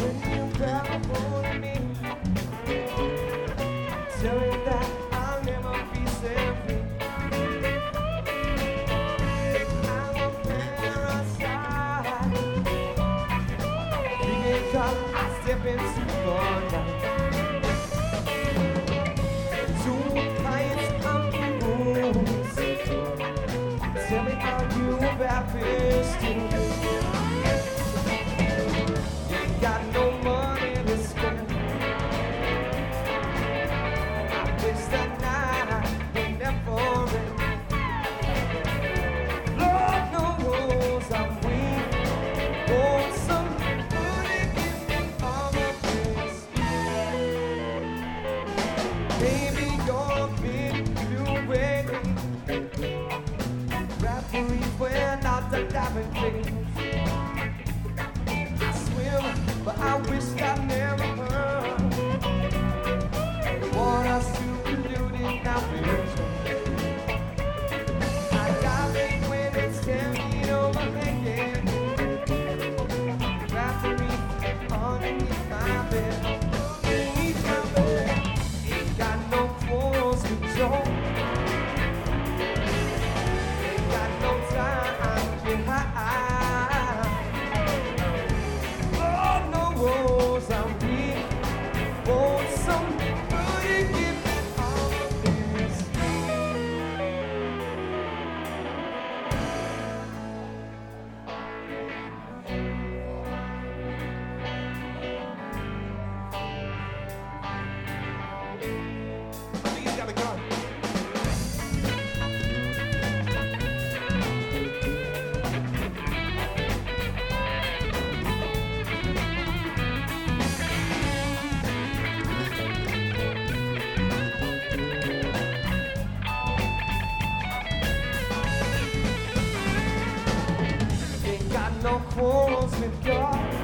when you grab a hold of me. Tell me that I'll never be set free. I'm a parasite. Because I step into your life. Two clients I'm rules. Tell me how you about this too. You ain't got no money to spend. I wish that night would never end. Lord knows I'm weak. Want somebody give me all of this. Baby, you're a big blue wave. Referees wear out the diamond rings. I swim, but I wish I never heard. Want us to pollute it now, I dive in when it's 10 feet overhanging. Referee underneath my bed. Underneath my bed. Ain't got no force control. Ain't got no time to hide. Lord knows I'm weak. Want somebody give me all of this. I think he's got a gun. Ain't got no quarrels with God.